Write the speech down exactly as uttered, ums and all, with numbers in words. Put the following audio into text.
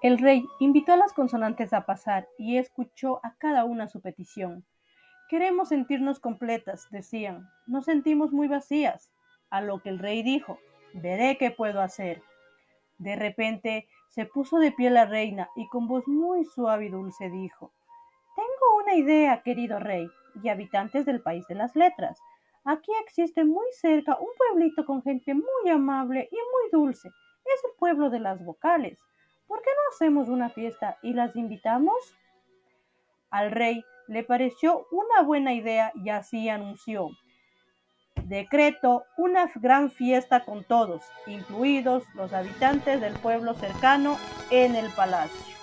El rey invitó a las consonantes a pasar y escuchó a cada una su petición. Queremos sentirnos completas, decían. Nos sentimos muy vacías. A lo que el rey dijo, veré qué puedo hacer. De repente se puso de pie la reina y con voz muy suave y dulce dijo, tengo una idea, querido rey y habitantes del país de las letras. Aquí existe muy cerca un pueblito con gente muy amable y muy dulce. Es el pueblo de las vocales. ¿Por qué no hacemos una fiesta y las invitamos? Al rey le pareció una buena idea y así anunció. Decreto una gran fiesta con todos, incluidos los habitantes del pueblo cercano, en el palacio.